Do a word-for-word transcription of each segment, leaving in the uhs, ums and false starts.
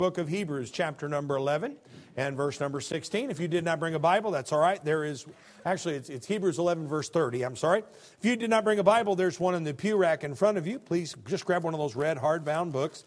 book of Hebrews, chapter number eleven and verse number sixteen. If you did not bring a Bible, that's all right. There is, actually, it's, it's Hebrews eleven, verse thirty. I'm sorry. If you did not bring a Bible, there's one in the pew rack in front of you. Please just grab one of those red hardbound books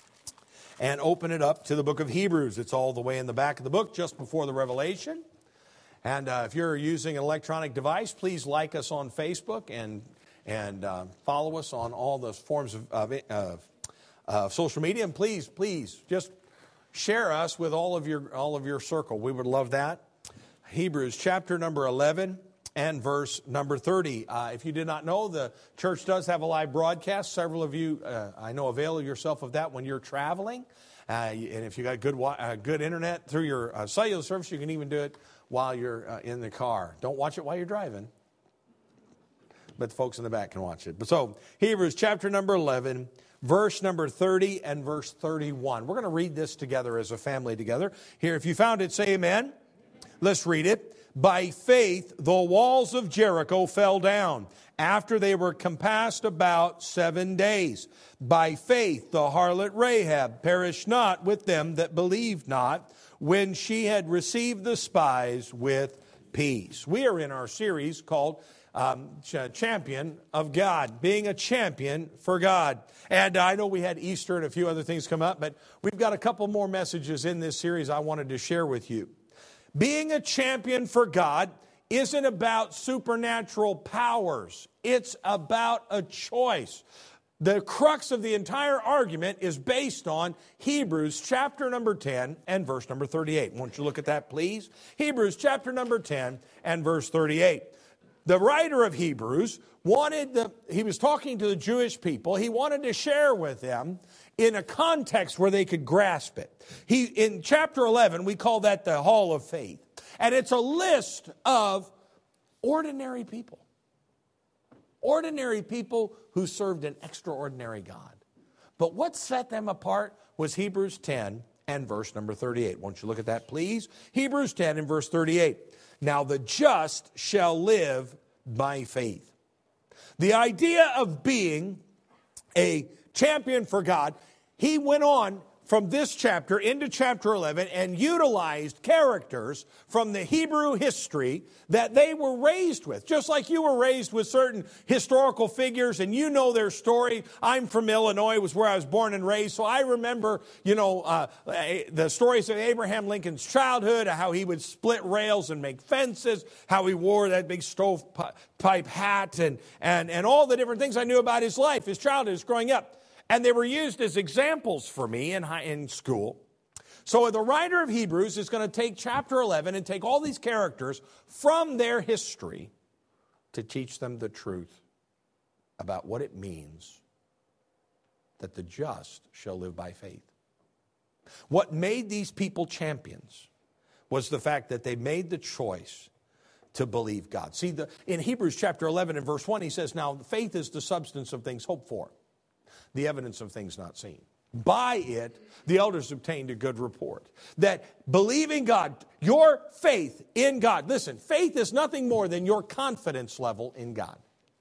and open it up to the book of Hebrews. It's all the way in the back of the book, just before the Revelation. And uh, if you're using an electronic device, please like us on Facebook and and uh, follow us on all those forms of, of, of uh, social media. And please, please, just share us with all of your all of your circle. We would love that. Hebrews chapter number eleven and verse number thirty. Uh, if you did not know, the church does have a live broadcast. Several of you, uh, I know, avail yourself of that when you're traveling. Uh, and if you got good uh, good internet through your uh, cellular service, you can even do it while you're uh, in the car. Don't watch it while you're driving, but the folks in the back can watch it. But so, Hebrews chapter number eleven, verse number thirty and verse thirty-one. We're going to read this together as a family together. Here, if you found it, say amen. Let's read it. By faith, the walls of Jericho fell down after they were compassed about seven days. By faith, the harlot Rahab perished not with them that believed not, when she had received the spies with peace. We are in our series called um, Champion of God, being a champion for God. And I know we had Easter and a few other things come up, but we've got a couple more messages in this series I wanted to share with you. Being a champion for God isn't about supernatural powers. It's about a choice. The crux of the entire argument is based on Hebrews chapter number ten and verse number thirty-eight. Won't you look at that, please? Hebrews chapter number ten and verse thirty-eight. The writer of Hebrews wanted the, he was talking to the Jewish people. He wanted to share with them in a context where they could grasp it. He, in chapter eleven, we call that the Hall of Faith. And it's a list of ordinary people. Ordinary people who served an extraordinary God. But what set them apart was Hebrews ten and verse number thirty-eight. Won't you look at that, please? Hebrews ten and verse thirty-eight. Now the just shall live by faith. The idea of being a champion for God, he went on from this chapter into chapter eleven and utilized characters from the Hebrew history that they were raised with. Just like you were raised with certain historical figures and you know their story. I'm from Illinois, was where I was born and raised, so I remember, you know, uh, the stories of Abraham Lincoln's childhood, how he would split rails and make fences, how he wore that big stovepipe hat, and, and, and all the different things I knew about his life, his childhood, his growing up. And they were used as examples for me in high, in school. So the writer of Hebrews is going to take chapter eleven and take all these characters from their history to teach them the truth about what it means that the just shall live by faith. What made these people champions was the fact that they made the choice to believe God. See, the, in Hebrews chapter eleven and verse one, he says, now faith is the substance of things hoped for, the evidence of things not seen. By it, the elders obtained a good report. That believing God, your faith in God. Listen, faith is nothing more than your confidence level in God.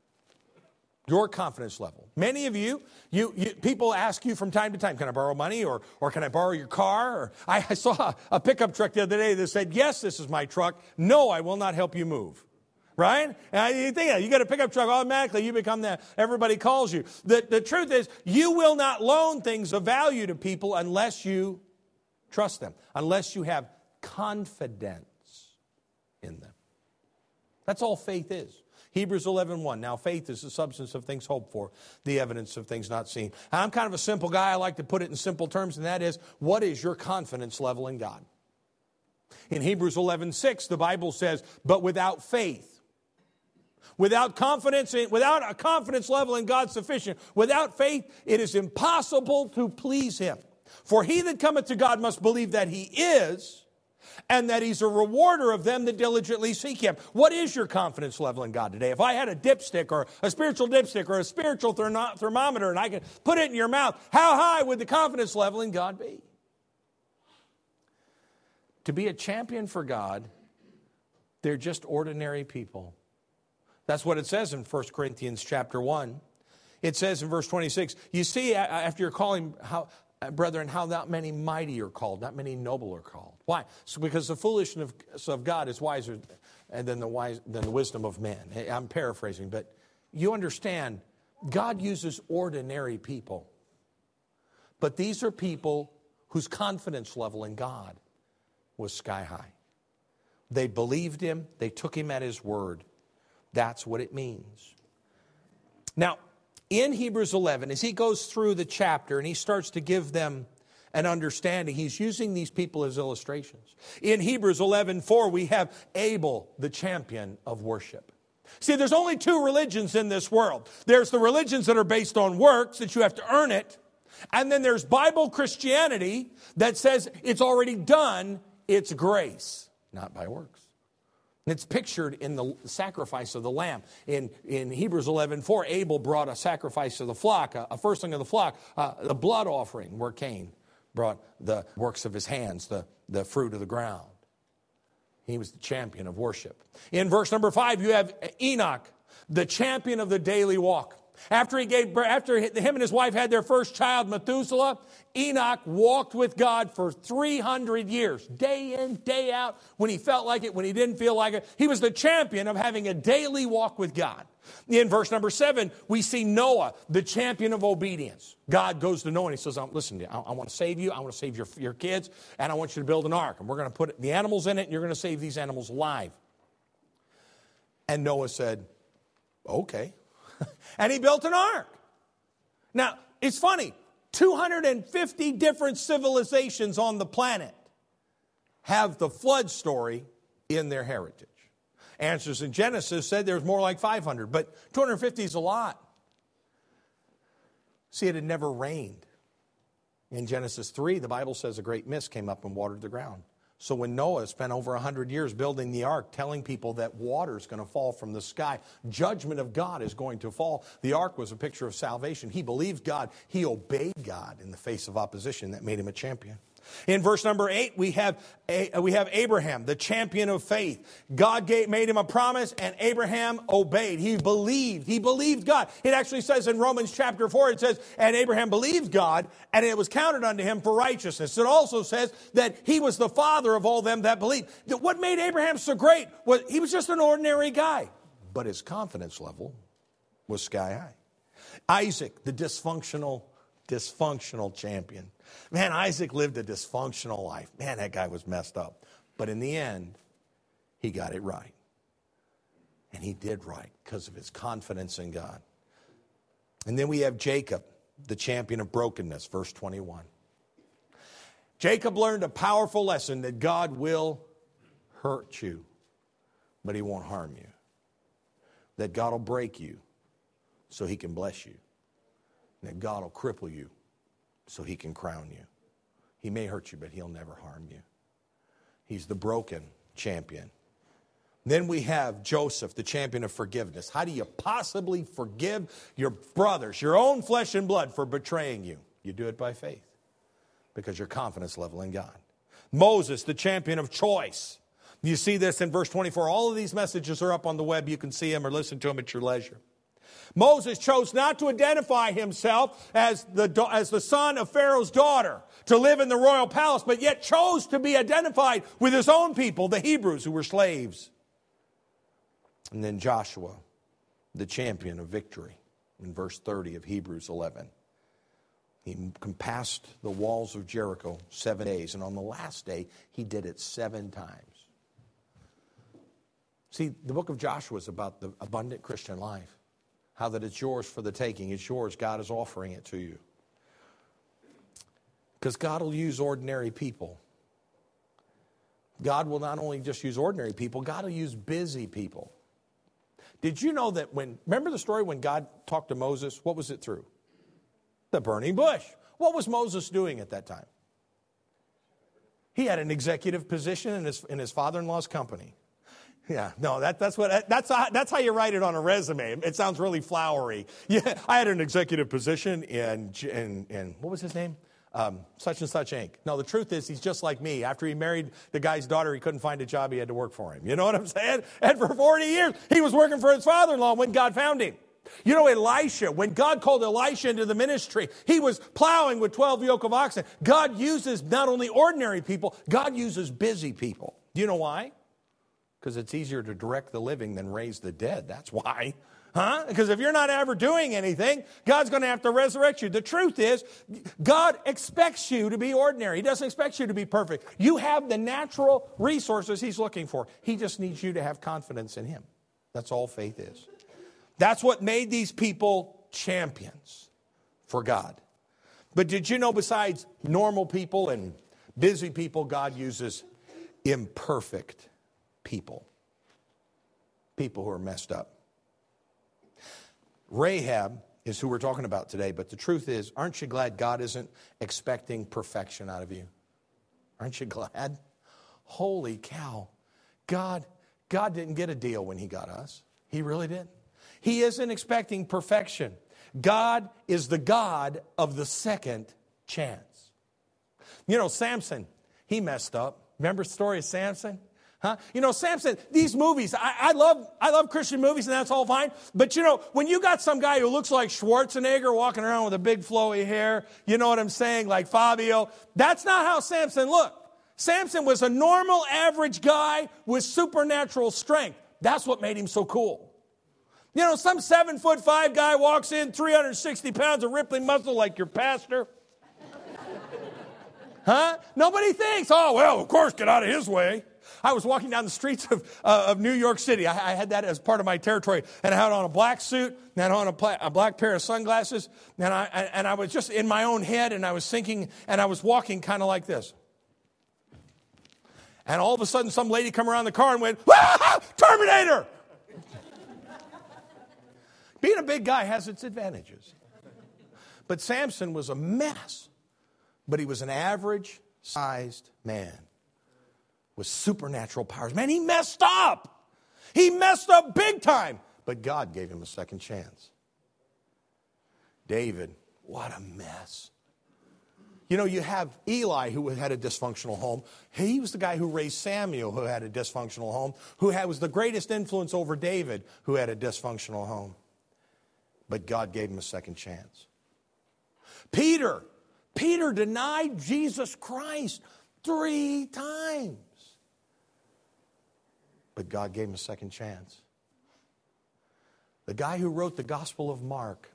Your confidence level. Many of you, you, you people ask you from time to time, can I borrow money, or, or can I borrow your car? Or I, I saw a pickup truck the other day that said, yes, this is my truck. No, I will not help you move. Right? And you think you got a pickup truck, automatically you become that, everybody calls you. The, the truth is, you will not loan things of value to people unless you trust them, unless you have confidence in them. That's all faith is. Hebrews eleven one. Now faith is the substance of things hoped for, the evidence of things not seen. I'm kind of a simple guy. I like to put it in simple terms, and that is, what is your confidence level in God? In Hebrews eleven six, the Bible says, but without faith, Without confidence, in, without a confidence level in God sufficient, without faith, it is impossible to please Him. For he that cometh to God must believe that He is, and that He's a rewarder of them that diligently seek Him. What is your confidence level in God today? If I had a dipstick or a spiritual dipstick or a spiritual thermo- thermometer and I could put it in your mouth, how high would the confidence level in God be? To be a champion for God, they're just ordinary people. That's what it says in First Corinthians chapter one. It says in verse twenty-six, you see, after you're calling how brethren, how not many mighty are called, not many noble are called. Why? So because the foolishness of God is wiser than the, wise, than the wisdom of man. I'm paraphrasing, but you understand, God uses ordinary people. But these are people whose confidence level in God was sky high. They believed him. They took him at his word. That's what it means. Now, in Hebrews eleven, as he goes through the chapter and he starts to give them an understanding, he's using these people as illustrations. In Hebrews eleven four, we have Abel, the champion of worship. See, there's only two religions in this world. There's the religions that are based on works, that you have to earn it. And then there's Bible Christianity that says it's already done, it's grace, not by works. It's pictured in the sacrifice of the lamb. In, in Hebrews eleven four, Abel brought a sacrifice of the flock, a, a firstling of the flock, uh, the blood offering, where Cain brought the works of his hands, the, the fruit of the ground. He was the champion of worship. In verse number five, you have Enoch, the champion of the daily walk. After he gave, after him and his wife had their first child, Methuselah, Enoch walked with God for three hundred years, day in, day out, when he felt like it, when he didn't feel like it. He was the champion of having a daily walk with God. In verse number seven, we see Noah, the champion of obedience. God goes to Noah and he says, listen, I, I want to save you. I want to save your, your kids, and I want you to build an ark. And we're going to put the animals in it, and you're going to save these animals alive. And Noah said, okay. And he built an ark. Now, it's funny. two hundred fifty different civilizations on the planet have the flood story in their heritage. Answers in Genesis said there's more like five hundred, but two hundred fifty is a lot. See, it had never rained. In Genesis three, the Bible says a great mist came up and watered the ground. So when Noah spent over one hundred years building the ark, telling people that water is going to fall from the sky, judgment of God is going to fall. The ark was a picture of salvation. He believed God. He obeyed God in the face of opposition that made him a champion. In verse number eight, we have we have Abraham, the champion of faith. God gave, made him a promise, and Abraham obeyed. He believed. He believed God. It actually says in Romans chapter four, it says, and Abraham believed God, and it was counted unto him for righteousness. It also says that he was the father of all them that believed. What made Abraham so great was he was just an ordinary guy, but his confidence level was sky high. Isaac, the dysfunctional, dysfunctional champion. Man, Isaac lived a dysfunctional life. Man, that guy was messed up. But in the end, he got it right. And he did right because of his confidence in God. And then we have Jacob, the champion of brokenness, verse twenty-one. Jacob learned a powerful lesson that God will hurt you, but he won't harm you. That God will break you so he can bless you. And that God will cripple you so he can crown you. He may hurt you, but he'll never harm you. He's the broken champion. Then we have Joseph, the champion of forgiveness. How do you possibly forgive your brothers, your own flesh and blood, for betraying you? You do it by faith, because your confidence level in God. Moses, the champion of choice. You see this in verse twenty-four. All of these messages are up on the web. You can see them or listen to them at your leisure. Moses chose not to identify himself as the, as the son of Pharaoh's daughter, to live in the royal palace, but yet chose to be identified with his own people, the Hebrews, who were slaves. And then Joshua, the champion of victory, in verse thirty of Hebrews eleven. He compassed the walls of Jericho seven days, and on the last day, he did it seven times. See, the book of Joshua is about the abundant Christian life. How that it's yours for the taking. It's yours. God is offering it to you. Because God will use ordinary people. God will not only just use ordinary people, God will use busy people. Did you know that when, remember the story when God talked to Moses? What was it through? The burning bush. What was Moses doing at that time? He had an executive position in his, in his father-in-law's company. Yeah, no, that, that's what that's how, that's how you write it on a resume. It sounds really flowery. Yeah, I had an executive position in in, in what was his name? Um, such and such Incorporated. No, the truth is he's just like me. After he married the guy's daughter, he couldn't find a job. He had to work for him. You know what I'm saying? And for forty years, he was working for his father-in-law when God found him. You know, Elisha, when God called Elisha into the ministry, he was plowing with twelve yoke of oxen. God uses not only ordinary people, God uses busy people. Do you know why? Because it's easier to direct the living than raise the dead. That's why. Huh? Because if you're not ever doing anything, God's going to have to resurrect you. The truth is, God expects you to be ordinary. He doesn't expect you to be perfect. You have the natural resources He's looking for. He just needs you to have confidence in Him. That's all faith is. That's what made these people champions for God. But did you know besides normal people and busy people, God uses imperfect people. People who are messed up. Rahab is who we're talking about today, but the truth is, aren't you glad God isn't expecting perfection out of you? Aren't you glad? Holy cow. God, God didn't get a deal when He got us. He really didn't. He isn't expecting perfection. God is the God of the second chance. You know, Samson, he messed up. Remember the story of Samson? Huh? You know, Samson, these movies, I, I love I love Christian movies, and that's all fine. But, you know, when you got some guy who looks like Schwarzenegger walking around with a big flowy hair, you know what I'm saying, like Fabio, that's not how Samson looked. Samson was a normal, average guy with supernatural strength. That's what made him so cool. You know, some seven foot five guy walks in, three hundred sixty pounds of rippling muscle like your pastor. Huh? Nobody thinks, oh, well, of course, get out of his way. I was walking down the streets of, uh, of New York City. I, I had that as part of my territory. And I had on a black suit, and I had on a, pla- a black pair of sunglasses. And I, and I was just in my own head, and I was thinking, and I was walking kind of like this. And all of a sudden, some lady come around the car and went, ah, Terminator! Being a big guy has its advantages. But Samson was a mess. But he was an average-sized man with supernatural powers. Man, he messed up. He messed up big time. But God gave him a second chance. David, what a mess. You know, you have Eli, who had a dysfunctional home. He was the guy who raised Samuel, who had a dysfunctional home, who had, was the greatest influence over David, who had a dysfunctional home. But God gave him a second chance. Peter, Peter denied Jesus Christ three times. But God gave him a second chance. The guy who wrote the Gospel of Mark,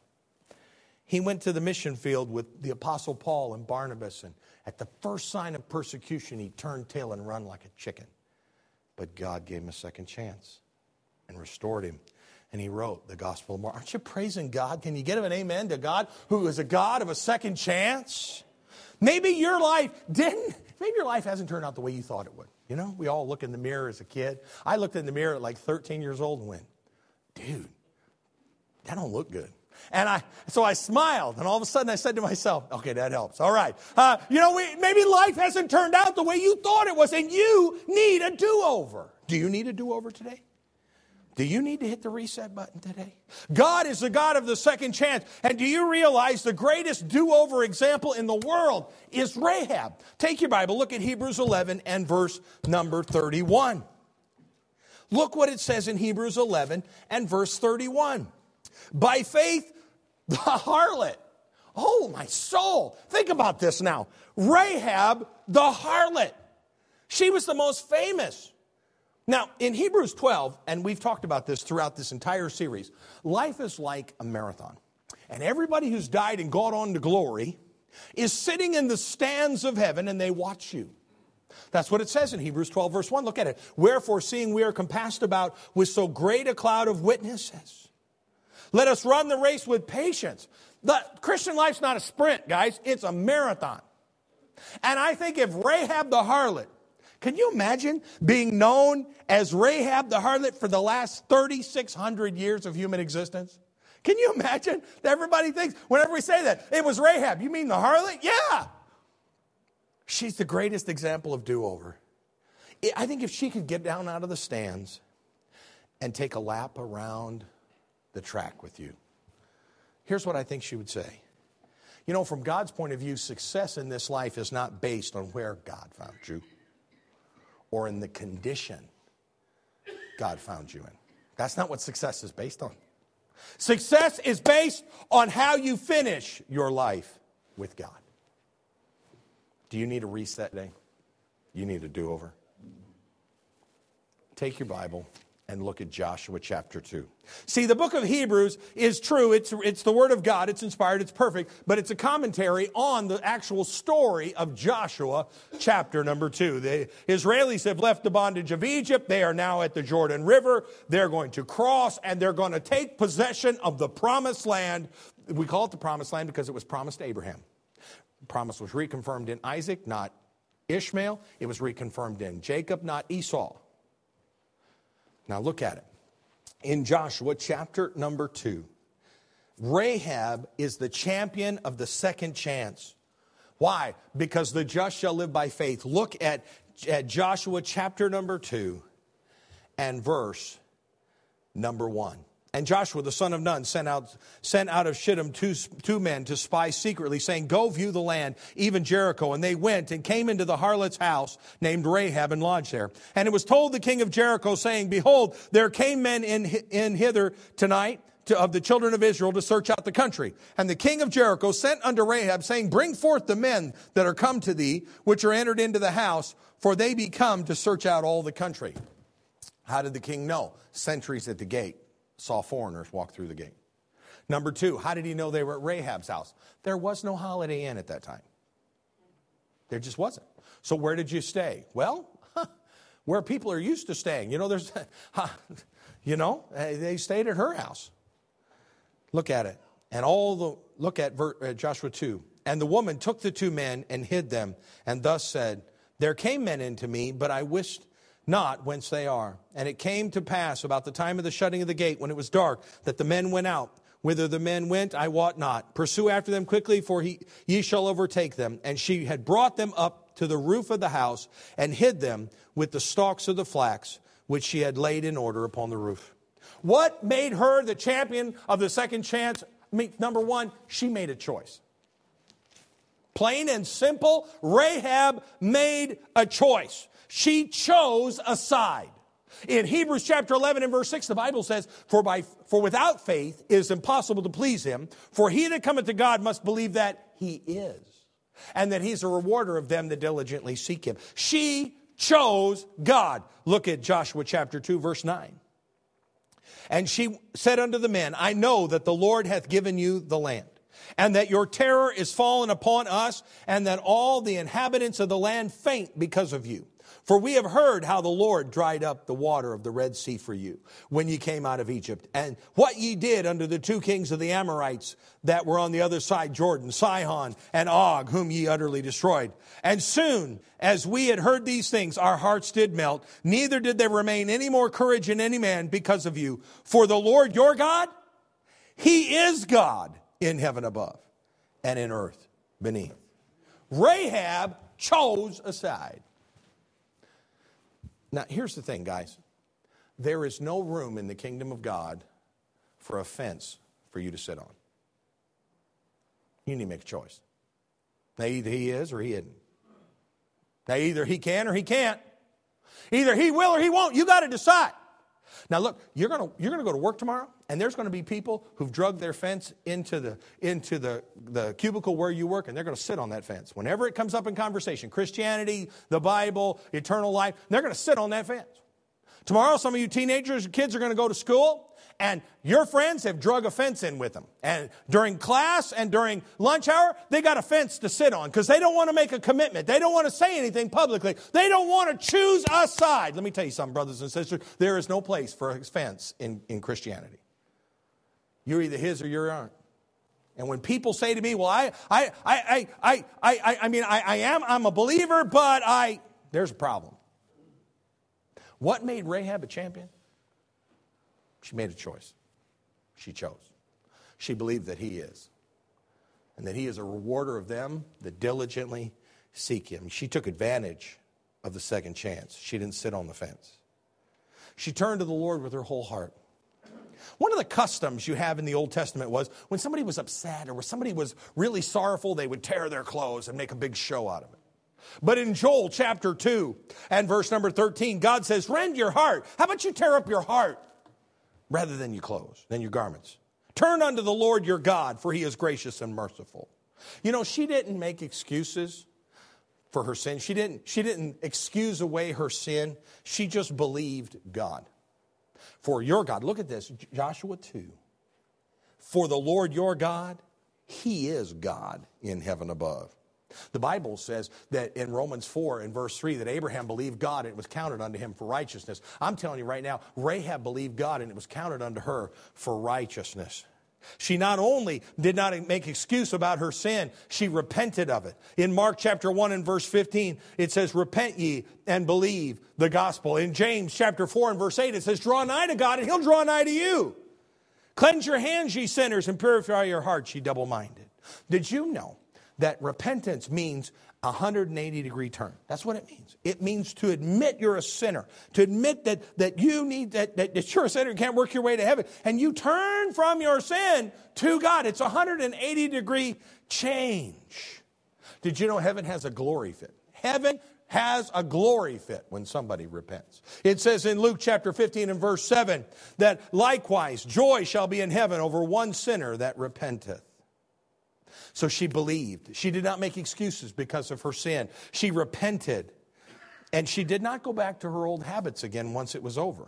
he went to the mission field with the Apostle Paul and Barnabas, and at the first sign of persecution, he turned tail and run like a chicken. But God gave him a second chance and restored him. And he wrote the Gospel of Mark. Aren't you praising God? Can you give an amen to God, who is a God of a second chance? Maybe your life didn't, maybe your life hasn't turned out the way you thought it would. You know, we all look in the mirror as a kid. I looked in the mirror at like thirteen years old and went, dude, that don't look good. And I, so I smiled, and all of a sudden I said to myself, okay, that helps. All right. Uh, you know, we, maybe life hasn't turned out the way you thought it was, and you need a do-over. Do you need a do-over today? Do you need to hit the reset button today? God is the God of the second chance. And do you realize the greatest do-over example in the world is Rahab? Take your Bible, look at Hebrews eleven and verse number thirty-one. Look what it says in Hebrews eleven and verse thirty-one. By faith, the harlot. Oh, my soul. Think about this now. Rahab, the harlot. She was the most famous. Now, in Hebrews twelve, and we've talked about this throughout this entire series, life is like a marathon. And everybody who's died and gone on to glory is sitting in the stands of heaven, and they watch you. That's what it says in Hebrews twelve, verse one. Look at it. Wherefore, seeing we are compassed about with so great a cloud of witnesses, let us run the race with patience. The Christian life's not a sprint, guys. It's a marathon. And I think if Rahab the harlot, can you imagine being known as Rahab the harlot for the last thirty-six hundred years of human existence? Can you imagine? Everybody thinks, whenever we say that, it was Rahab. You mean the harlot? Yeah. She's the greatest example of do-over. I think if she could get down out of the stands and take a lap around the track with you, here's what I think she would say. You know, from God's point of view, success in this life is not based on where God found you or in the condition God found you in. That's not what success is based on. Success is based on how you finish your life with God. Do you need a reset day? You need a do-over? Take your Bible and look at Joshua chapter two. See, the book of Hebrews is true. It's, it's the Word of God. It's inspired. It's perfect. But it's a commentary on the actual story of Joshua chapter number two. The Israelis have left the bondage of Egypt. They are now at the Jordan River. They're going to cross, and they're going to take possession of the promised land. We call it the promised land because it was promised to Abraham. The promise was reconfirmed in Isaac, not Ishmael. It was reconfirmed in Jacob, not Esau. Now look at it. In Joshua chapter number two, Rahab is the champion of the second chance. Why? Because the just shall live by faith. Look at, at Joshua chapter number two and verse number one. And Joshua, the son of Nun, sent out, sent out of Shittim two, two men to spy secretly, saying, go view the land, even Jericho. And they went and came into the harlot's house named Rahab and lodged there. And it was told the king of Jericho, saying, behold, there came men in, in hither tonight to, of the children of Israel to search out the country. And the king of Jericho sent unto Rahab, saying, bring forth the men that are come to thee, which are entered into the house, for they be come to search out all the country. How did the king know? Sentries at the gate saw foreigners walk through the gate. Number two, how did he know they were at Rahab's house? There was no Holiday Inn at that time. There just wasn't. So where did you stay? Well, where people are used to staying. You know, there's, you know, they stayed at her house. Look at it. And all the, look at Joshua two. And the woman took the two men and hid them, and thus said, there came men into me, but I wished not whence they are. And it came to pass about the time of the shutting of the gate, when it was dark, that the men went out. Whither the men went, I wot not. Pursue after them quickly, for he, ye shall overtake them. And she had brought them up to the roof of the house, and hid them with the stalks of the flax, which she had laid in order upon the roof. What made her the champion of the second chance? I mean, number one, she made a choice. Plain and simple, Rahab made a choice. She chose a side. In Hebrews chapter eleven and verse six, the Bible says, For by for without faith it is impossible to please him. For he that cometh to God must believe that he is, and that he's a rewarder of them that diligently seek him. She chose God. Look at Joshua chapter two, verse nine. And she said unto the men, I know that the Lord hath given you the land, and that your terror is fallen upon us, and that all the inhabitants of the land faint because of you. For we have heard how the Lord dried up the water of the Red Sea for you when ye came out of Egypt, and what ye did under the two kings of the Amorites that were on the other side Jordan, Sihon and Og, whom ye utterly destroyed. And soon as we had heard these things, our hearts did melt, neither did there remain any more courage in any man because of you. For the Lord your God, he is God in heaven above and in earth beneath. Rahab chose a side. Now, here's the thing, guys. There is no room in the kingdom of God for a fence for you to sit on. You need to make a choice. Now, either he is or he isn't. Now, either he can or he can't. Either he will or he won't. You got to decide. Now, look, you're going to you're going to go to work tomorrow, and there's going to be people who've drugged their fence into the into the, the cubicle where you work, and they're going to sit on that fence. Whenever it comes up in conversation, Christianity, the Bible, eternal life, they're going to sit on that fence. Tomorrow, some of you teenagers and kids are going to go to school, and your friends have drug a fence in with them. And during class and during lunch hour, they got a fence to sit on because they don't want to make a commitment. They don't want to say anything publicly. They don't want to choose a side. Let me tell you something, brothers and sisters. There is no place for a fence in, in Christianity. You're either his or you aren't. And when people say to me, well, I, I, I, I, I, I, I mean, I, I am, I'm a believer, but I, there's a problem. What made Rahab a champion? She made a choice. She chose. She believed that he is. And that he is a rewarder of them that diligently seek him. She took advantage of the second chance. She didn't sit on the fence. She turned to the Lord with her whole heart. One of the customs you have in the Old Testament was when somebody was upset or when somebody was really sorrowful, they would tear their clothes and make a big show out of it. But in Joel chapter two and verse number thirteen, God says, rend your heart. How about you tear up your heart rather than your clothes, than your garments? Turn unto the Lord your God, for he is gracious and merciful. You know, she didn't make excuses for her sin. She didn't, she didn't excuse away her sin. She just believed God. For your God, look at this, Joshua two. For the Lord your God, he is God in heaven above. The Bible says that in Romans four and verse three that Abraham believed God and it was counted unto him for righteousness. I'm telling you right now, Rahab believed God and it was counted unto her for righteousness. She not only did not make excuse about her sin, she repented of it. In Mark chapter one and verse fifteen, it says, repent ye and believe the gospel. In James chapter four and verse eight, it says, draw nigh to God and he'll draw nigh to you. Cleanse your hands, ye sinners, and purify your hearts, ye double-minded. Did you know that repentance means a one hundred eighty degree turn? That's what it means. It means to admit you're a sinner, to admit that, that you need, that, that, that you're a sinner, you can't work your way to heaven, and you turn from your sin to God. It's a one hundred eighty degree change. Did you know heaven has a glory fit? Heaven has a glory fit when somebody repents. It says in Luke chapter fifteen and verse seven that likewise joy shall be in heaven over one sinner that repenteth. So she believed. She did not make excuses because of her sin. She repented. And she did not go back to her old habits again once it was over.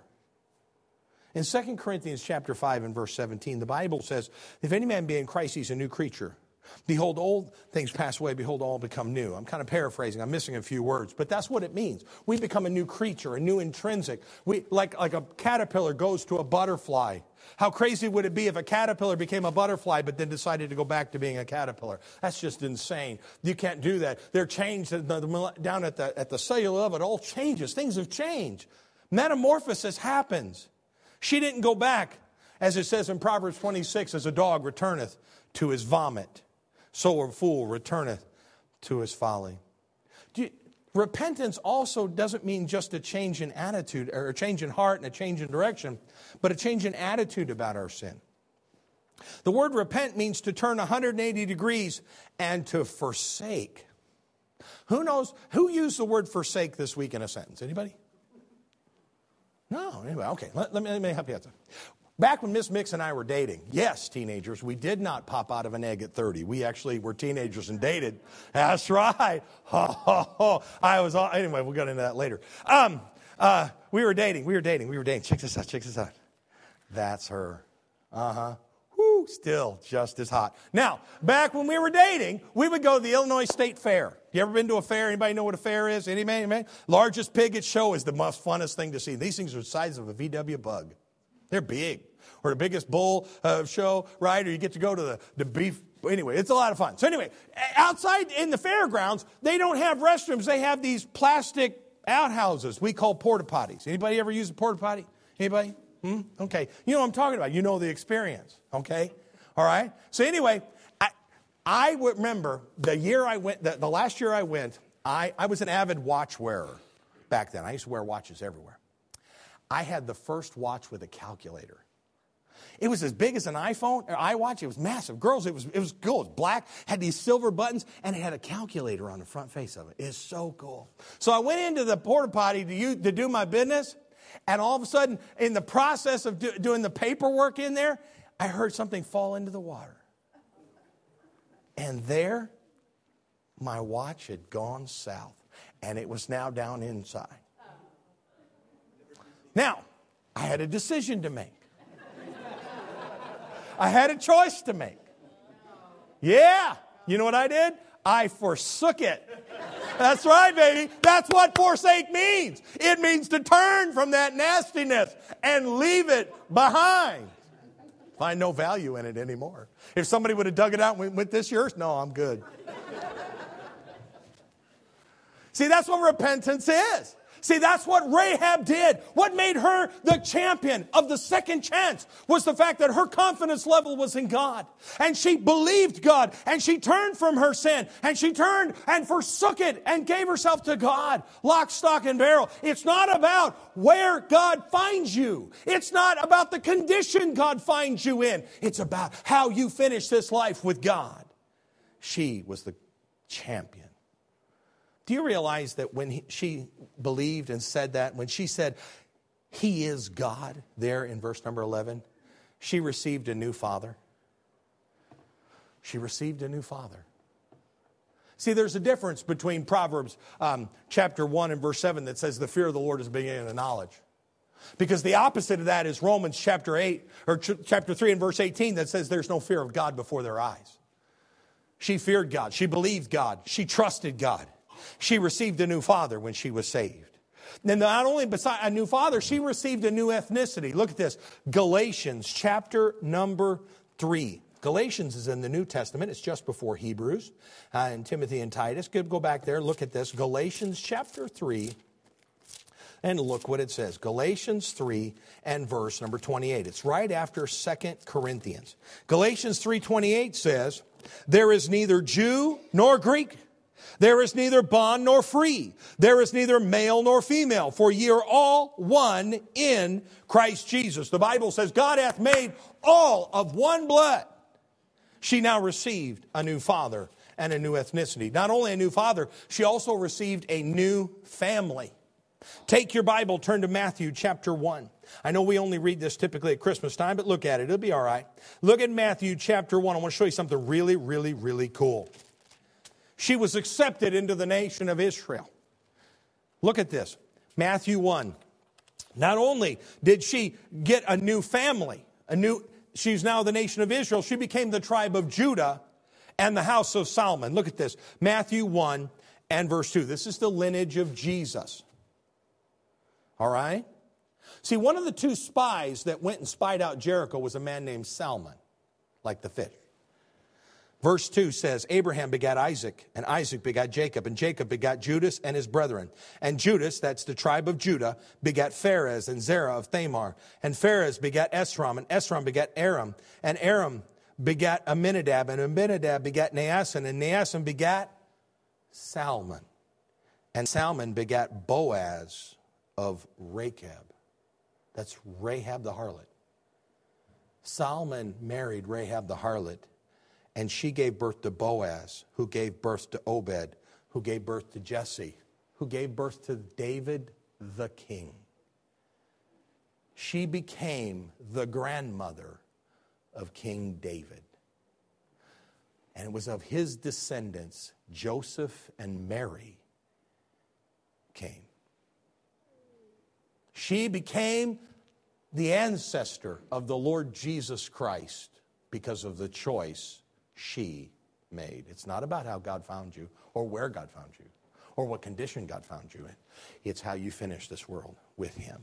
In Second Corinthians chapter five and verse seventeen, the Bible says, if any man be in Christ, he's a new creature. Behold, old things pass away. Behold, all become new. I'm kind of paraphrasing. I'm missing a few words. But that's what it means. We become a new creature, a new intrinsic. We, like, like a caterpillar goes to a butterfly. How crazy would it be if a caterpillar became a butterfly but then decided to go back to being a caterpillar? That's just insane. You can't do that. They're changed down at the, at the cellular level. It all changes. Things have changed. Metamorphosis happens. She didn't go back, as it says in Proverbs twenty-six, as a dog returneth to his vomit, so a fool returneth to his folly. Do you, repentance also doesn't mean just a change in attitude or a change in heart and a change in direction, but a change in attitude about our sin. The word repent means to turn one hundred eighty degrees and to forsake. Who knows, who used the word forsake this week in a sentence? Anybody? No, anybody? Okay, let, let, me, let me help you out. Back when Miss Mix and I were dating, yes, teenagers, we did not pop out of an egg at thirty. We actually were teenagers and dated. That's right. Ho, ho, ho. I was all, anyway, we'll get into that later. Um, uh, we were dating. We were dating. We were dating. Check this out. Check this out. That's her. Uh-huh. Whoo, still just as hot. Now, back when we were dating, we would go to the Illinois State Fair. You ever been to a fair? Anybody know what a fair is? Anybody? Anybody? Largest pig show is the most funnest thing to see. These things are the size of a V W bug. They're big. Or the biggest bull uh, show, right? Or you get to go to the, the beef. Anyway, it's a lot of fun. So anyway, outside in the fairgrounds, they don't have restrooms. They have these plastic outhouses we call porta potties. Anybody ever use a porta potty? Anybody? Hmm? Okay. You know what I'm talking about. You know the experience. Okay? All right? So anyway, I, I remember the year I went, the, the last year I went, I, I was an avid watch wearer back then. I used to wear watches everywhere. I had the first watch with a calculator. It was as big as an iPhone or iWatch. It was massive. Girls, it was it was cool. It was black, had these silver buttons, and it had a calculator on the front face of it. It's so cool. So I went into the porta potty to, use, to do my business, and all of a sudden, in the process of do, doing the paperwork in there, I heard something fall into the water. And there, my watch had gone south, and it was now down inside. Now, I had a decision to make. I had a choice to make. Yeah. You know what I did? I forsook it. That's right, baby. That's what forsake means. It means to turn from that nastiness and leave it behind. Find no value in it anymore. If somebody would have dug it out and went, "With this yours?" No, I'm good. See, that's what repentance is. See, that's what Rahab did. What made her the champion of the second chance was the fact that her confidence level was in God. And she believed God. And she turned from her sin. And she turned and forsook it and gave herself to God. Lock, stock, and barrel. It's not about where God finds you. It's not about the condition God finds you in. It's about how you finish this life with God. She was the champion. Do you realize that when he, she believed and said that, when she said, "He is God," there in verse number eleven, She received a new father. She received a new father. See, there's a difference between Proverbs um, chapter one and verse seven that says the fear of the Lord is the beginning of knowledge. Because the opposite of that is Romans chapter eight or ch- chapter three and verse eighteen that says there's no fear of God before their eyes. She feared God. She believed God. She trusted God. She received a new father when she was saved. And not only beside a new father, she received a new ethnicity. Look at this. Galatians chapter number three. Galatians is in the New Testament. It's just before Hebrews uh, and Timothy and Titus. Go back there. Look at this. Galatians chapter three. And look what it says. Galatians three and verse number twenty-eight. It's right after Second Corinthians. Galatians three twenty-eight says, there is neither Jew nor Greek. There is neither bond nor free. There is neither male nor female. For ye are all one in Christ Jesus. The Bible says God hath made all of one blood. She now received a new father and a new ethnicity. Not only a new father, she also received a new family. Take your Bible, turn to Matthew chapter one. I know we only read this typically at Christmas time, but look at it. It'll be all right. Look at Matthew chapter one. I want to show you something really, really, really cool. She was accepted into the nation of Israel. Look at this. Matthew one. Not only did she get a new family, a new, she's now the nation of Israel, she became the tribe of Judah and the house of Solomon. Look at this. Matthew one and verse two. This is the lineage of Jesus. All right? See, one of the two spies that went and spied out Jericho was a man named Salmon, like the fish. Verse two says, Abraham begat Isaac, and Isaac begat Jacob, and Jacob begat Judas and his brethren. And Judas, that's the tribe of Judah, begat Pharez and Zerah of Thamar. And Pharez begat Esrom, and Esrom begat Aram. And Aram begat Aminadab, and Aminadab begat Naason, and Naason begat Salmon. And Salmon begat Boaz of Rechab. That's Rahab the harlot. Salmon married Rahab the harlot, and she gave birth to Boaz, who gave birth to Obed, who gave birth to Jesse, who gave birth to David the king. She became the grandmother of King David. And it was of his descendants, Joseph and Mary came. She became the ancestor of the Lord Jesus Christ because of the choice she made. It's not about how God found you or where God found you or what condition God found you in. It's how you finish this world with Him.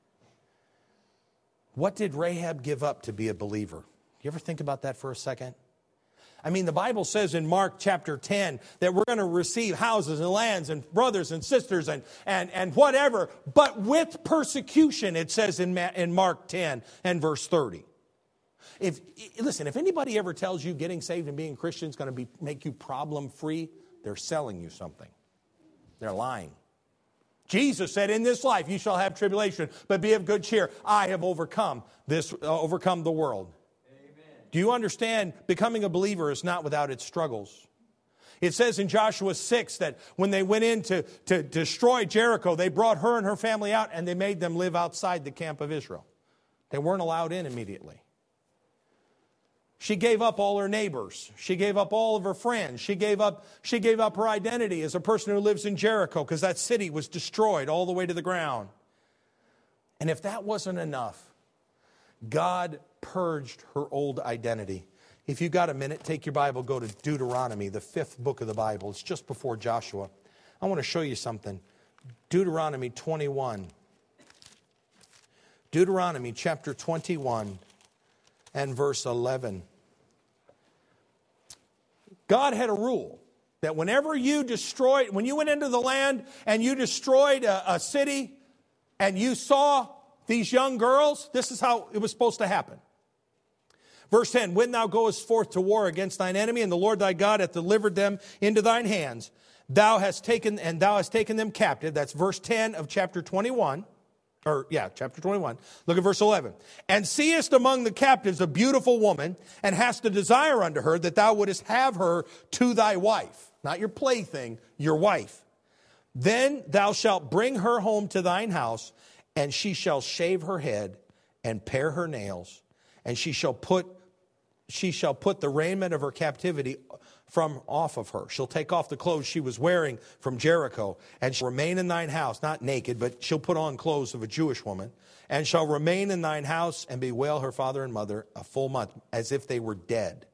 What did Rahab give up to be a believer? You ever think about that for a second? I mean, the Bible says in Mark chapter ten that we're going to receive houses and lands and brothers and sisters and, and, and whatever, but with persecution, it says in, in Mark ten and verse thirty. If, listen, if anybody ever tells you getting saved and being Christian is going to be, make you problem-free, they're selling you something. They're lying. Jesus said, in this life you shall have tribulation, but be of good cheer. I have overcome this, uh, overcome the world. Do you understand? Becoming a believer is not without its struggles. It says in Joshua six that when they went in to, to destroy Jericho, they brought her and her family out and they made them live outside the camp of Israel. They weren't allowed in immediately. She gave up all her neighbors. She gave up all of her friends. She gave up, she gave up her identity as a person who lives in Jericho because that city was destroyed all the way to the ground. And if that wasn't enough, God purged her old identity. If you got a minute, take your Bible, go to Deuteronomy, the fifth book of the Bible. It's just before Joshua. I want to show you something. Deuteronomy twenty-one. Deuteronomy chapter twenty-one and verse eleven. God had a rule that whenever you destroyed, when you went into the land and you destroyed a, a city and you saw these young girls, this is how it was supposed to happen. Verse ten, when thou goest forth to war against thine enemy, and the Lord thy God hath delivered them into thine hands, thou hast taken, and thou hast taken them captive. That's verse ten of chapter twenty-one. Or, yeah, chapter twenty-one. Look at verse eleven. And seest among the captives a beautiful woman, and hast a desire unto her, that thou wouldest have her to thy wife. Not your plaything, your wife. Then thou shalt bring her home to thine house, and she shall shave her head, and pare her nails, and she shall put she shall put the raiment of her captivity from off of her. She'll take off the clothes she was wearing from Jericho, and shall remain in thine house, not naked, but she'll put on clothes of a Jewish woman, and shall remain in thine house and bewail her father and mother a full month, as if they were dead.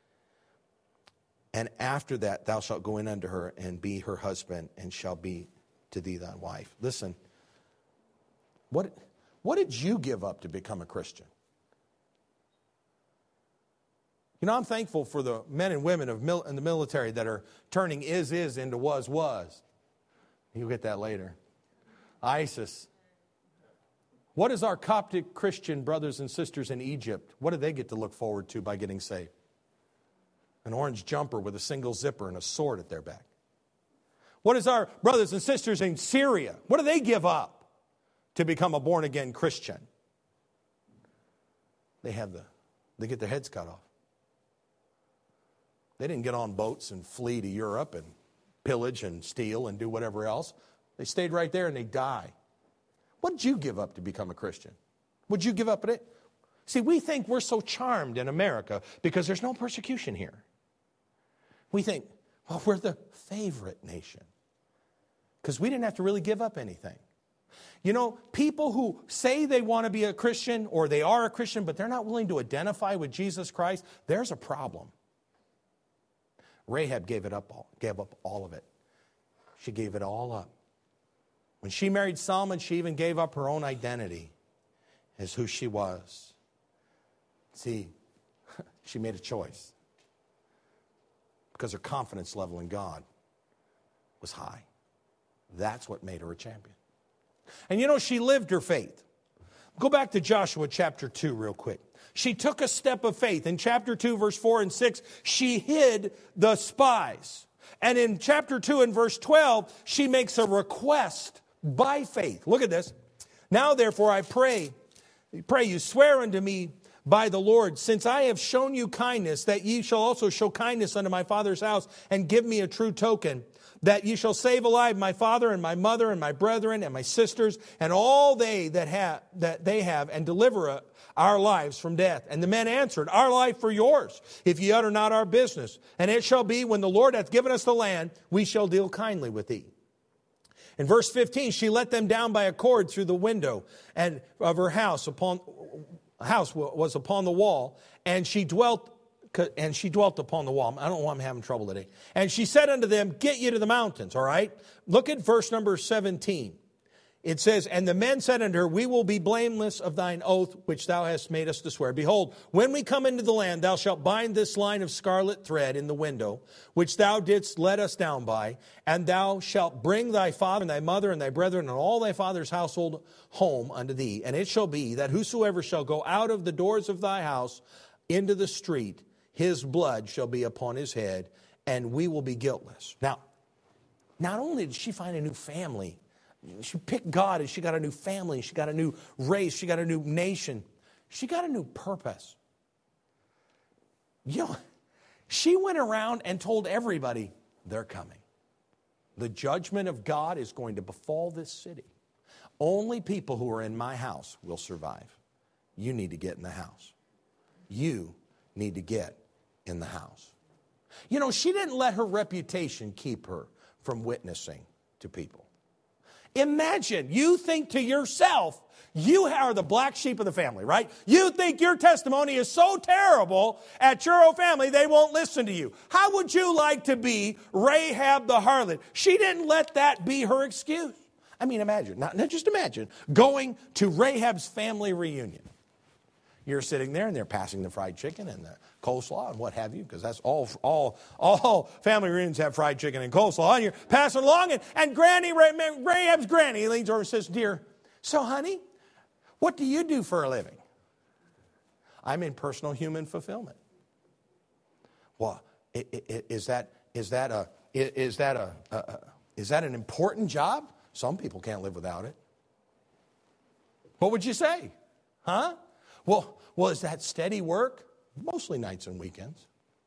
And after that thou shalt go in unto her and be her husband, and shall be to thee thy wife. Listen, what, what did you give up to become a Christian? You know, I'm thankful for the men and women of mil- in the military that are turning is, is into was, was. You'll get that later. ISIS. What is our Coptic Christian brothers and sisters in Egypt? What do they get to look forward to by getting saved? An orange jumper with a single zipper and a sword at their back. What is our brothers and sisters in Syria? What do they give up to become a born-again Christian? They have the, they get their heads cut off. They didn't get on boats and flee to Europe and pillage and steal and do whatever else. They stayed right there and they die. What did you give up to become a Christian? Would you give up it? See, we think we're so charmed in America because there's no persecution here. We think, well, we're the favorite nation because we didn't have to really give up anything. You know, people who say they want to be a Christian or they are a Christian, but they're not willing to identify with Jesus Christ, there's a problem. Rahab gave it up all, gave up all of it. She gave it all up. When she married Solomon, she even gave up her own identity as who she was. See, she made a choice because her confidence level in God was high. That's what made her a champion. And you know, she lived her faith. Go back to Joshua chapter two real quick. She took a step of faith. In chapter two, verse four and six, she hid the spies. And in chapter two and verse twelve, she makes a request by faith. Look at this. Now, therefore, I pray, pray you, swear unto me by the Lord, since I have shown you kindness, that ye shall also show kindness unto my father's house, and give me a true token, that ye shall save alive my father and my mother and my brethren and my sisters and all they that have that they have, and deliver our lives from death. And the men answered, our life for yours, if ye utter not our business. And it shall be, when the Lord hath given us the land, we shall deal kindly with thee. In verse fifteen, she let them down by a cord through the window and of her house upon house was upon the wall, and she dwelt and she dwelt upon the wall. I don't know why I'm having trouble today. And she said unto them, get you to the mountains. All right. Look at verse number seventeen. It says, and the men said unto her, we will be blameless of thine oath, which thou hast made us to swear. Behold, when we come into the land, thou shalt bind this line of scarlet thread in the window, which thou didst let us down by, and thou shalt bring thy father and thy mother and thy brethren and all thy father's household home unto thee. And it shall be that whosoever shall go out of the doors of thy house into the street, his blood shall be upon his head, and we will be guiltless. Now, not only did she find a new family, she picked God, and she got a new family, she got a new race, she got a new nation. She got a new purpose. You know, she went around and told everybody, they're coming. The judgment of God is going to befall this city. Only people who are in my house will survive. You need to get in the house. You need to get in the house. You know, she didn't let her reputation keep her from witnessing to people. Imagine, you think to yourself, you are the black sheep of the family, right? You think your testimony is so terrible at your own family, they won't listen to you. How would you like to be Rahab the harlot? She didn't let that be her excuse. I mean, imagine, not, not just imagine, going to Rahab's family reunion. You're sitting there and they're passing the fried chicken and the coleslaw and what have you, because that's all, all, all family reunions have fried chicken and coleslaw. And you're passing along, and, and Granny, Rahab's granny leans over and says, dear, so honey, what do you do for a living? I'm in personal human fulfillment. Well, is that, is that, a, is that, a, a, is that an important job? Some people can't live without it. What would you say? Huh? Well, well, is that steady work? Mostly nights and weekends.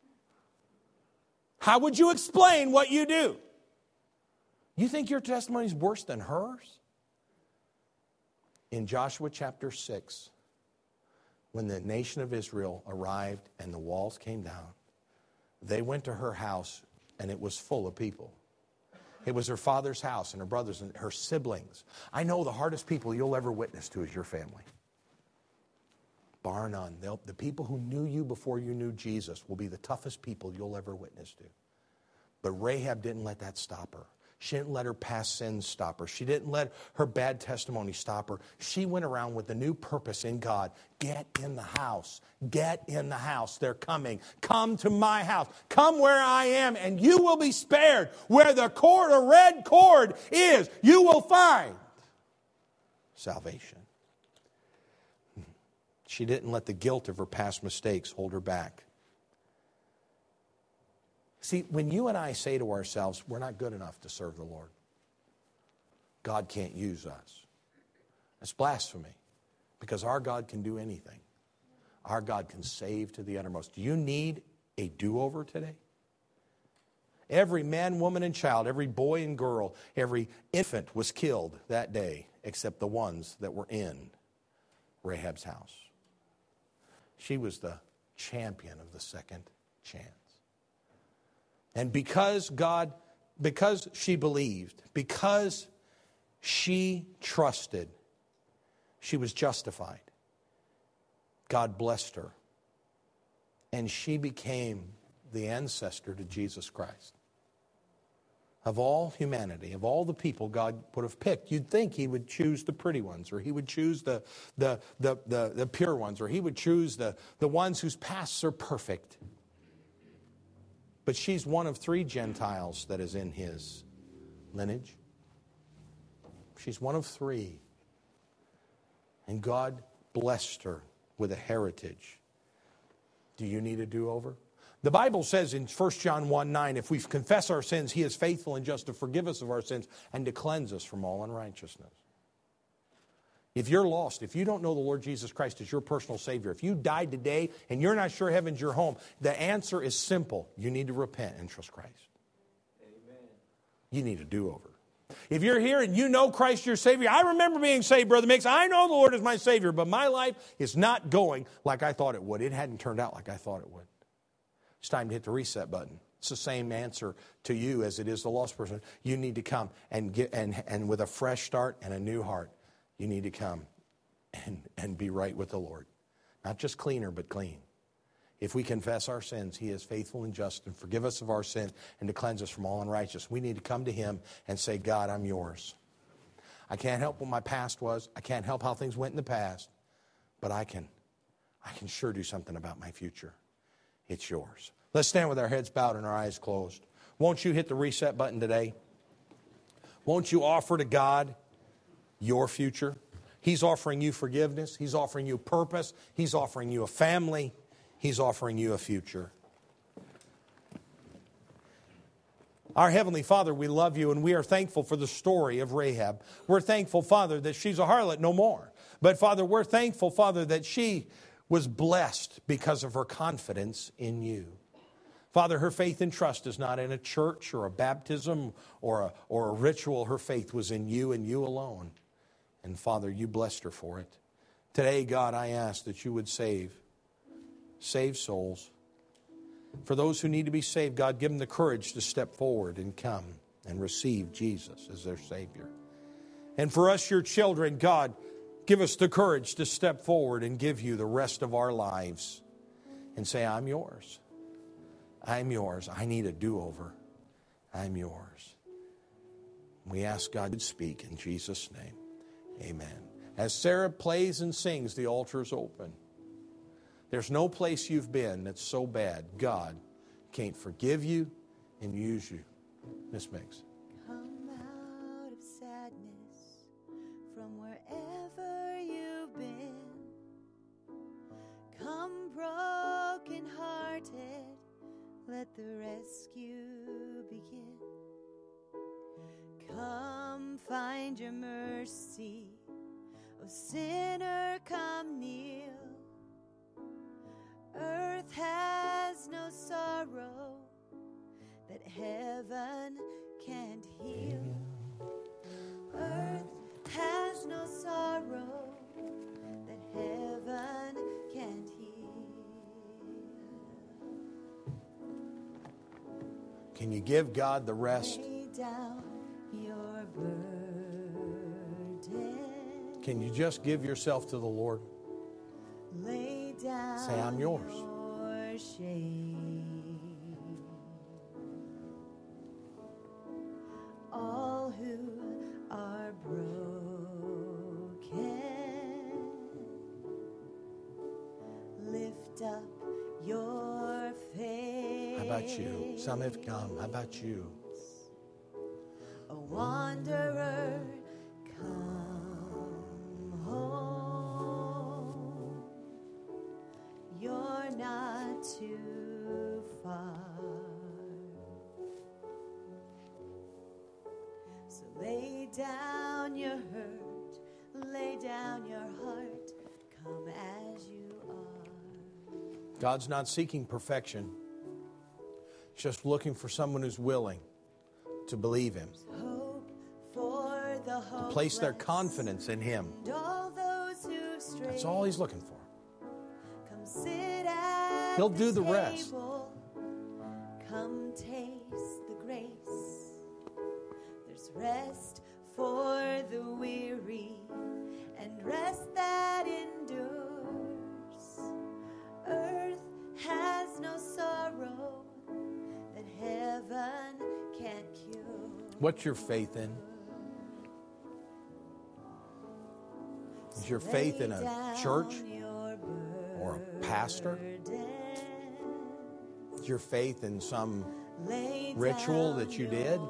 How would you explain what you do? You think your testimony is worse than hers? In Joshua chapter six, when the nation of Israel arrived and the walls came down, they went to her house and it was full of people. It was her father's house and her brothers and her siblings. I know the hardest people you'll ever witness to is your family. Bar none. They'll, the people who knew you before you knew Jesus will be the toughest people you'll ever witness to. But Rahab didn't let that stop her. She didn't let her past sins stop her. She didn't let her bad testimony stop her. She went around with a new purpose in God. Get in the house. Get in the house. They're coming. Come to my house. Come where I am, and you will be spared. Where the cord, a red cord is, you will find salvation. She didn't let the guilt of her past mistakes hold her back. See, when you and I say to ourselves, we're not good enough to serve the Lord, God can't use us, that's blasphemy, because our God can do anything. Our God can save to the uttermost. Do you need a do-over today? Every man, woman, and child, every boy and girl, every infant was killed that day except the ones that were in Rahab's house. She was the champion of the second chance. And because God, because she believed, because she trusted, she was justified. God blessed her. And she became the ancestor to Jesus Christ. Of all humanity, of all the people God would have picked, you'd think he would choose the pretty ones, or he would choose the, the, the, the, the pure ones, or he would choose the, the ones whose pasts are perfect. But she's one of three Gentiles that is in his lineage. She's one of three. And God blessed her with a heritage. Do you need a do-over? The Bible says in First John one nine, if we confess our sins, he is faithful and just to forgive us of our sins and to cleanse us from all unrighteousness. If you're lost, if you don't know the Lord Jesus Christ as your personal Savior, if you died today and you're not sure heaven's your home, the answer is simple. You need to repent and trust Christ. Amen. You need a do-over. If you're here and you know Christ your Savior, I remember being saved, Brother Mix. I know the Lord is my Savior, but my life is not going like I thought it would. It hadn't turned out like I thought it would. It's time to hit the reset button. It's the same answer to you as it is the lost person. You need to come and get and, and with a fresh start and a new heart, you need to come and, and be right with the Lord. Not just cleaner, but clean. If we confess our sins, he is faithful and just and forgive us of our sin and to cleanse us from all unrighteousness. We need to come to him and say, God, I'm yours. I can't help what my past was. I can't help how things went in the past. But I can, I can sure do something about my future. It's yours. Let's stand with our heads bowed and our eyes closed. Won't you hit the reset button today? Won't you offer to God your future? He's offering you forgiveness. He's offering you purpose. He's offering you a family. He's offering you a future. Our Heavenly Father, we love you and we are thankful for the story of Rahab. We're thankful, Father, that she's a harlot no more. But, Father, we're thankful, Father, that she was blessed because of her confidence in you. Father, her faith and trust is not in a church or a baptism or a, or a ritual. Her faith was in you and you alone. And Father, you blessed her for it. Today, God, I ask that you would save, save souls. For those who need to be saved, God, give them the courage to step forward and come and receive Jesus as their Savior. And for us, your children, God, give us the courage to step forward and give you the rest of our lives and say, I'm yours. I'm yours. I need a do-over. I'm yours. We ask God to speak in Jesus' name. Amen. As Sarah plays and sings, the altar is open. There's no place you've been that's so bad God can't forgive you and use you. Miss Miggs. Come out of sadness from wherever you've been. Come broken-hearted, let the rescue begin. Come find your mercy, O sinner, come kneel. Earth has no sorrow that heaven can't heal. Earth has no sorrow that heaven can't Can you give God the rest? Lay down your burden. Can you just give yourself to the Lord? Lay down Say, I'm yours. your shame. All who are broken, lift up your face. How about you? Some have come. How about you? A wanderer, come home. You're not too far. So lay down your hurt, lay down your heart, come as you are. God's not seeking perfection. He's just looking for someone who's willing to believe Him, Hope for the to place their hopeless confidence in Him. and all those who've strayed. That's all He's looking for. Come sit at He'll do the table. rest. Come taste the grace. There's rest for the weary and rest that endures. Earth has no sorrow that heaven can't cure. What's your faith in? Is your faith in a church or a pastor? Is your faith in some ritual that you did?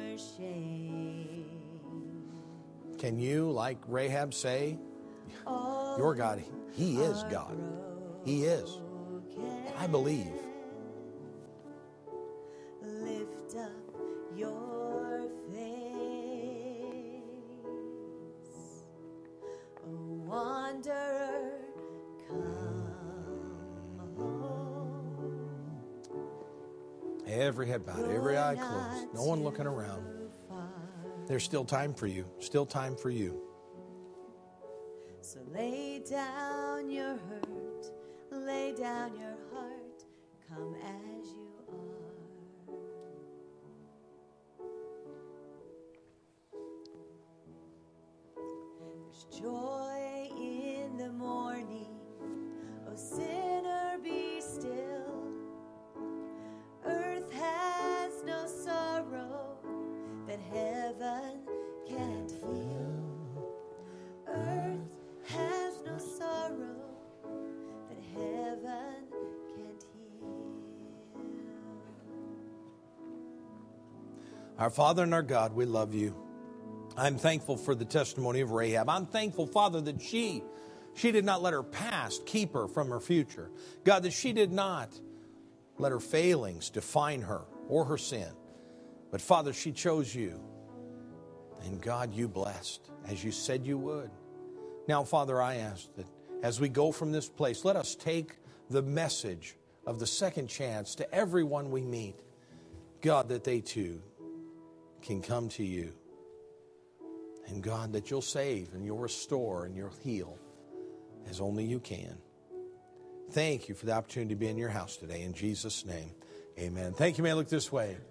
Can you, like Rahab, say, your God, He is God. He is. I believe. Lift up your face. A wanderer, come home. Every head bowed, every eye closed, no one looking around. There's still time for you. Still time for you. So lay down your hurt, lay down your heart, come as you are. There's joy in the morning, oh sinner, be still. Earth has no sorrow that heaven can't heal. Earth has no sorrow that heaven can't heal. Our Father and our God, we love you. I'm thankful for the testimony of Rahab. I'm thankful, Father, that she, she did not let her past keep her from her future. God, that she did not let her failings define her or her sin. But Father, she chose you. And God, you blessed, as you said you would. Now, Father, I ask that as we go from this place, let us take the message of the second chance to everyone we meet. God, that they too can come to you. And God, that you'll save and you'll restore and you'll heal as only you can. Thank you for the opportunity to be in your house today. In Jesus' name, amen. Thank you. May I look this way.